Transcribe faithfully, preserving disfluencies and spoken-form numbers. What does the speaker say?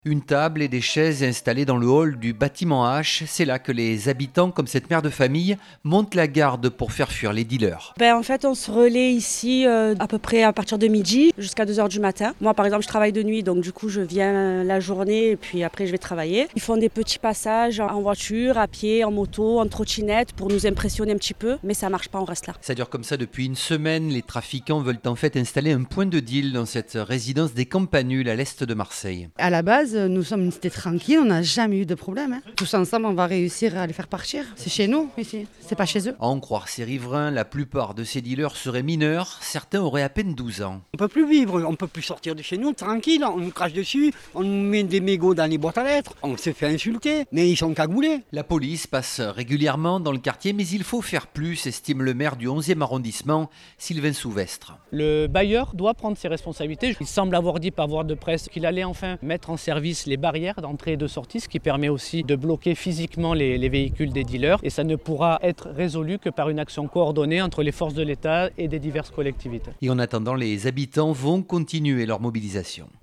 Une table et des chaises installées dans le hall du bâtiment H, c'est là que les habitants, comme cette mère de famille, montent la garde pour faire fuir les dealers. Ben, en fait, on se relaie ici euh, à peu près à partir de midi jusqu'à deux heures du matin. Moi, par exemple, je travaille de nuit, donc du coup, je viens la journée et puis après, je vais travailler. Ils font des petits passages en voiture, à pied, en moto, en trottinette pour nous impressionner un petit peu, mais ça marche pas, on reste là. Ça dure comme ça depuis une semaine. Les trafiquants veulent en fait installer un point de deal dans cette résidence des Campanules à l'est de Marseille. À la base, nous sommes une cité tranquille, on n'a jamais eu de problème. Hein. Tous ensemble, on va réussir à les faire partir. C'est chez nous, ici, c'est pas chez eux. À en croire ces riverains, la plupart de ces dealers seraient mineurs, certains auraient à peine douze ans. On peut plus vivre, on peut plus sortir de chez nous tranquille, on nous crache dessus, on nous met des mégots dans les boîtes à lettres, on se fait insulter, mais ils sont cagoulés. La police passe régulièrement dans le quartier, mais il faut faire plus, estime le maire du onzième arrondissement, Sylvain Souvestre. Le bailleur doit prendre ses responsabilités. Il semble avoir dit par voie de presse qu'il allait enfin mettre en service les barrières d'entrée et de sortie, ce qui permet aussi de bloquer physiquement les, les véhicules des dealers. Et ça ne pourra être résolu que par une action coordonnée entre les forces de l'État et des diverses collectivités. Et en attendant, les habitants vont continuer leur mobilisation.